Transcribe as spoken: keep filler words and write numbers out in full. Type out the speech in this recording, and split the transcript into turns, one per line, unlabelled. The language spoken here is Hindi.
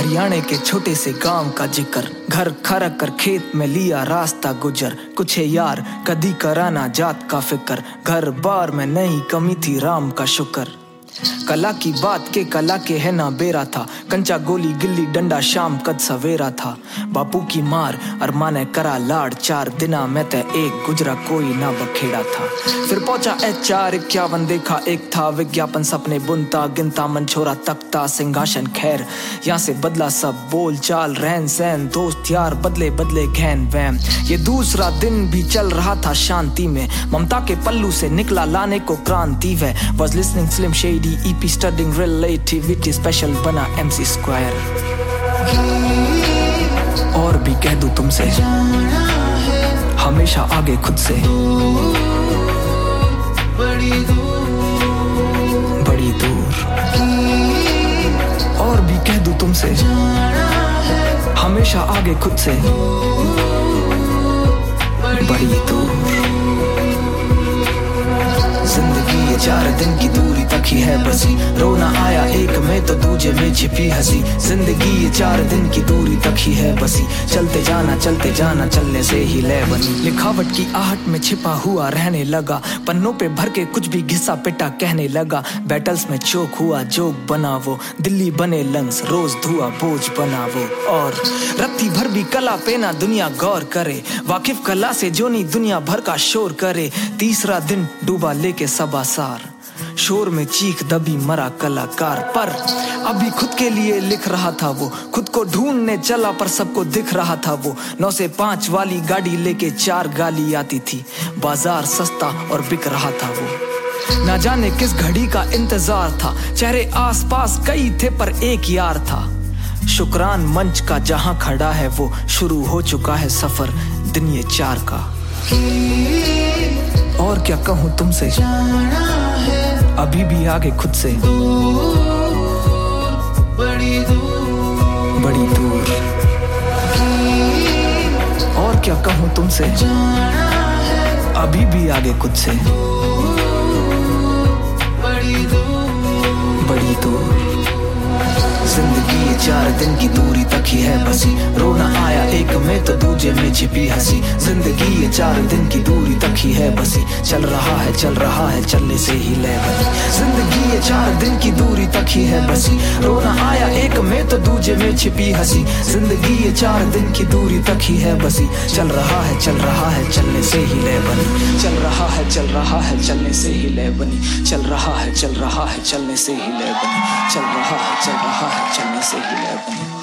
हरियाणा के छोटे से गांव का जिक्र, घर खरक कर खेत में लिया रास्ता गुजर। कुछ है यार कदी कराना जात का फिक्र, घर बार में नहीं कमी थी राम का शुक्र। कला की बात के कला के है ना बेरा था, कंचा गोली गिल्ली डंडा शाम कद सवेरा था। बापू की मार अरमाने करा लाड़, चार दिना में ते एक गुजरा कोई ना बखेड़ा था। फिर पहुंचा ए चार इक्यावन देखा एक था विज्ञापन, सपने बुनता गिनता मन छोरा तख्ता सिंहासन खैर। यहाँ से बदला सब बोल चाल रहन सहन, दोस्त यार बदले बदले घैन वैम। ये दूसरा दिन भी चल रहा था शांति में, ममता के पल्लू से निकला लाने को क्रांति वे। Was listening Slim Shady E P studying relativity, special बना M C Square। और भी कह दूं तुमसे हमेशा आगे खुद से, बड़ी दूर बड़ी दूर। और भी कह दूं तुमसे हमेशा आगे खुद से, बड़ी दूर। जिंदगी ये चार दिन की दूरी तक ही है बसी, रोना आया एक में तो दूजे में छिपी हंसी। जिंदगी ये चार दिन की दूरी तक ही है बसी, चलते जाना चलते जाना चलने से ही लय बनी। लिखावट की आहट में छिपा हुआ रहने लगा, पन्नों पे भर के कुछ भी घिसा पिटा कहने लगा। बैटल्स में चोक हुआ जोक बना वो, दिल्ली बने लंग्स रोज धुआ बोझ बना वो। और रत्ती भर भी कला पे ना दुनिया गौर करे, वाकिफ कला से जो नहीं दुनिया भर का शोर करे। तीसरा दिन डूबा लेके सबा-सार, शोर में चीख दबी मरा कलाकार। पर अभी खुद के लिए लिख रहा था वो, खुद को ढूंढने चला पर सबको दिख रहा था वो। नौ से पांच वाली गाड़ी लेके चार गाली आती थी, बाजार सस्ता और बिक रहा था वो। ना जाने किस घड़ी का इंतजार था, चेहरे आसपास कई थे पर एक यार था। शुक्रान मंच का जहां खड़ा है वो, शुरू हो चुका है सफर दिन ये चार का। और क्या कहूँ तुमसे, अभी भी आगे खुद से, बड़ी दूर बड़ी दूर। और क्या कहूँ तुमसे, अभी भी आगे खुद से, बड़ी दूर बड़ी दूर। जिंदगी ये चार दिन की दूरी तक ही है बसी, रोना आया एक में तो दूजे में छिपी हंसी। जिंदगी ये चार दिन की दूरी तक ही है बसी, चल रहा है चल रहा है चलने से ही लय बनी। जिंदगी ये चार दिन की दूरी तक ही है बसी, रोना आया एक में तो दूजे में छिपी हंसी। जिंदगी ये चार दिन की दूरी तक ही है बसी, चल रहा है चल रहा है चलने से ही लय बनी। चल रहा है चल रहा है चलने से ही लय बनी, चल रहा है चल रहा है चलने से ही लय बनी, चल रहा है चल रहा है चलने से ही लय बनी।